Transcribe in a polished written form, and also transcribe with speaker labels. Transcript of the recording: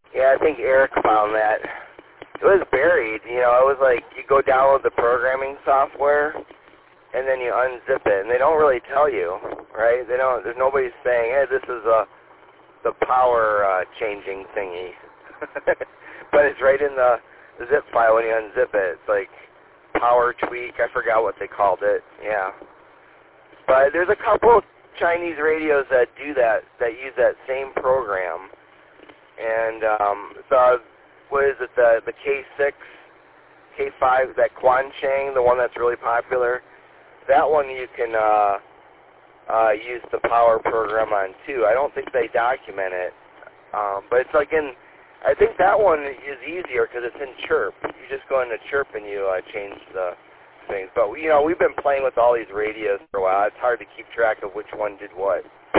Speaker 1: Yeah, I think Eric found that. It was buried, you know, it was like you go download the programming software and then you unzip it, and they don't really tell you, right? They don't, there's nobody saying, hey, this is the power changing thingy. But it's right in the zip file when you unzip it. It's like power tweak, I forgot what they called it, yeah. But there's a couple Chinese radios that do that, that use that same program. And what is it, the K6, K5, that Quancheng, the one that's really popular, that one you can use the power program on too. I don't think they document it, but it's like I think that one is easier because it's in Chirp. You just go into Chirp and you change the things. But, you know, we've been playing with all these radios for a while. It's hard to keep track of which one did what.